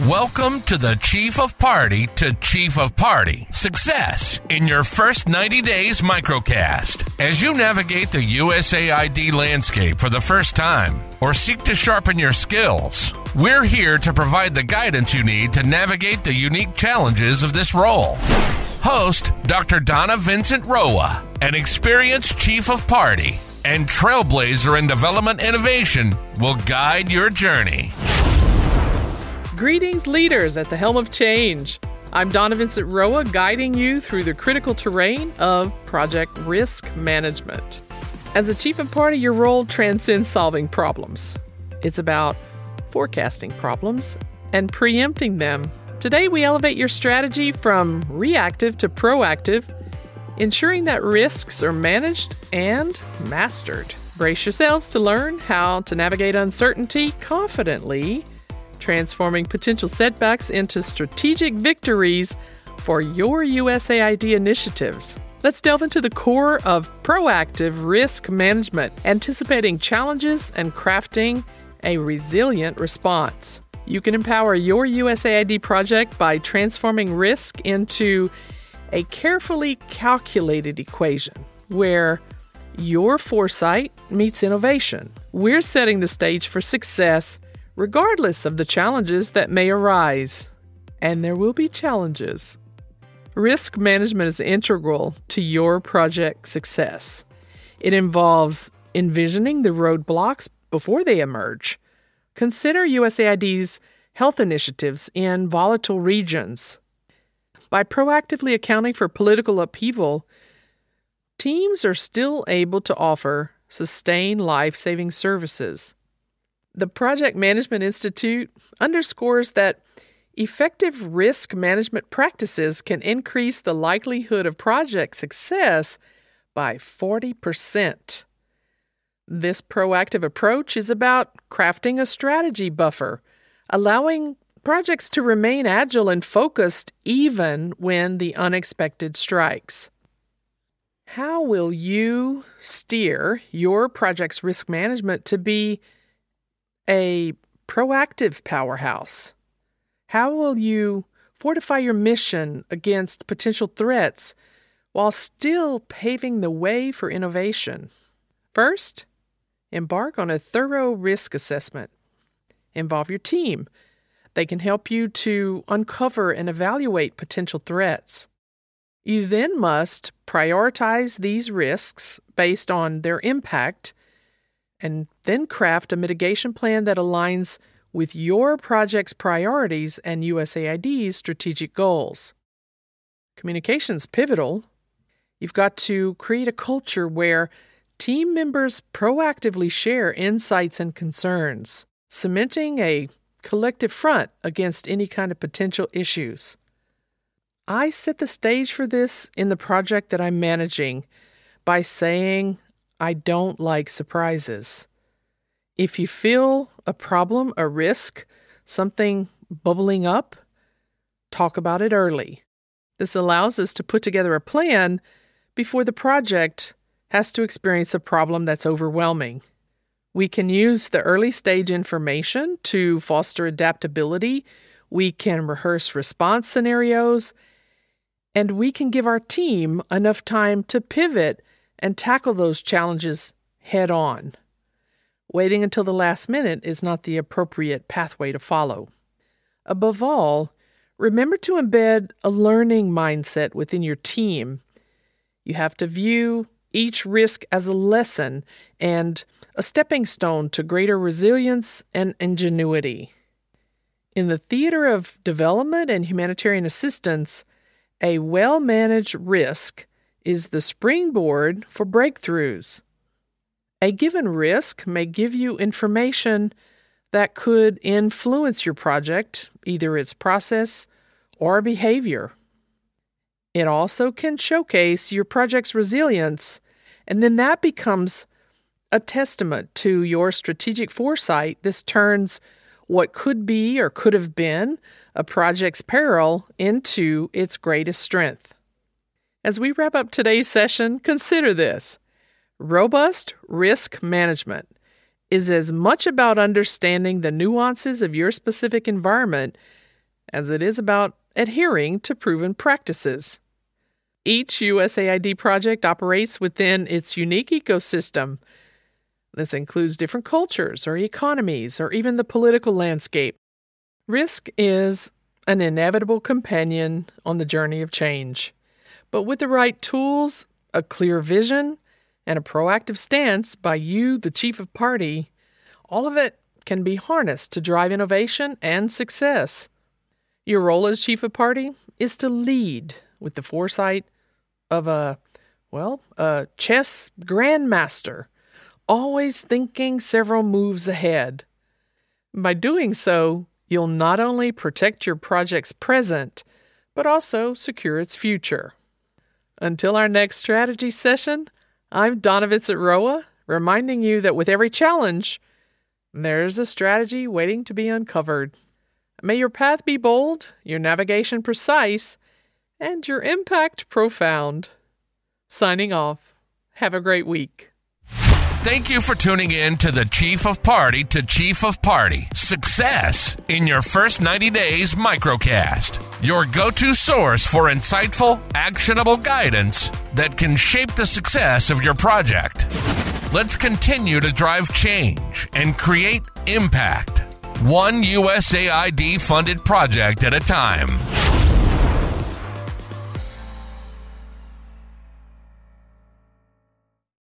Welcome to the Chief of Party to Chief of Party Success in your first 90 days microcast. As you navigate the USAID landscape for the first time or seek to sharpen your skills, we're here to provide the guidance you need to navigate the unique challenges of this role. Host Dr. Donna Vincent Roa, an experienced Chief of Party and trailblazer in development innovation, will guide your journey. Greetings, leaders at the helm of change. I'm Donna Vincent Roa, guiding you through the critical terrain of project risk management. As a Chief of Party, your role transcends solving problems. It's about forecasting problems and preempting them. Today, we elevate your strategy from reactive to proactive, ensuring that risks are managed and mastered. Brace yourselves to learn how to navigate uncertainty confidently, transforming potential setbacks into strategic victories for your USAID initiatives. Let's delve into the core of proactive risk management, anticipating challenges and crafting a resilient response. You can empower your USAID project by transforming risk into a carefully calculated equation where your foresight meets innovation. We're setting the stage for success regardless of the challenges that may arise. And there will be challenges. Risk management is integral to your project success. It involves envisioning the roadblocks before they emerge. Consider USAID's health initiatives in volatile regions. By proactively accounting for political upheaval, teams are still able to offer sustained life-saving services. The Project Management Institute underscores that effective risk management practices can increase the likelihood of project success by 40%. This proactive approach is about crafting a strategy buffer, allowing projects to remain agile and focused even when the unexpected strikes. How will you steer your project's risk management to be a proactive powerhouse? How will you fortify your mission against potential threats while still paving the way for innovation? First, embark on a thorough risk assessment. Involve your team. They can help you to uncover and evaluate potential threats. You then must prioritize these risks based on their impact and then craft a mitigation plan that aligns with your project's priorities and USAID's strategic goals. Communication's pivotal. You've got to create a culture where team members proactively share insights and concerns, cementing a collective front against any kind of potential issues. I set the stage for this in the project that I'm managing by saying, I don't like surprises. If you feel a problem, a risk, something bubbling up, talk about it early. This allows us to put together a plan before the project has to experience a problem that's overwhelming. We can use the early stage information to foster adaptability. We can rehearse response scenarios, and we can give our team enough time to pivot and tackle those challenges head on. Waiting until the last minute is not the appropriate pathway to follow. Above all, remember to embed a learning mindset within your team. You have to view each risk as a lesson and a stepping stone to greater resilience and ingenuity. In the theater of development and humanitarian assistance, a well-managed risk is the springboard for breakthroughs. A given risk may give you information that could influence your project, either its process or behavior. It also can showcase your project's resilience, and then that becomes a testament to your strategic foresight. This turns what could be or could have been a project's peril into its greatest strength. As we wrap up today's session, consider this. Robust risk management is as much about understanding the nuances of your specific environment as it is about adhering to proven practices. Each USAID project operates within its unique ecosystem. This includes different cultures or economies or even the political landscape. Risk is an inevitable companion on the journey of change. But with the right tools, a clear vision, and a proactive stance by you, the Chief of Party, all of it can be harnessed to drive innovation and success. Your role as Chief of Party is to lead with the foresight of a chess grandmaster, always thinking several moves ahead. By doing so, you'll not only protect your project's present, but also secure its future. Until our next strategy session, I'm Donna Vincent-Roa, reminding you that with every challenge, there's a strategy waiting to be uncovered. May your path be bold, your navigation precise, and your impact profound. Signing off. Have a great week. Thank you for tuning in to the Chief of Party to Chief of Party. Success in your first 90 days microcast. Your go-to source for insightful, actionable guidance that can shape the success of your project. Let's continue to drive change and create impact. One USAID funded project at a time.